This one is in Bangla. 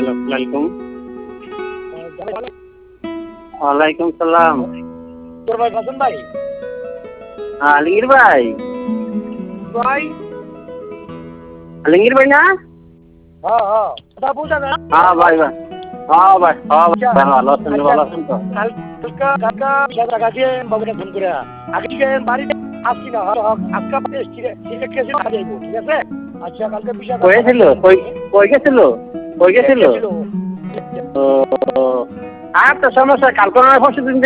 আসসালামাইকুম। ওয়ালাইকুম সালাম। তোর ভাই হাসান ভাই? আলমগীর ভাই? ভাই আলমগীর ভাই না? হ্যাঁ হ্যাঁ কথা বুঝা না? হ্যাঁ ভাই ভাই, হ্যাঁ ভাই, হ্যাঁ ভাই, ভালো আছেন? ভালো আছেন তো? কালকা বিশাল টাকা দিয়ে বাবুকে ফোন করে আগে থেকে বাড়িতে আসছি না, আজকা সিলেট কেসে যাইব, ঠিক আছে? আচ্ছা কালকে বিশাল কই ছিল? কই গেছিল? কই গেছিল? ও, আর তো সমস্যা, কালকে নয় পরশু দিন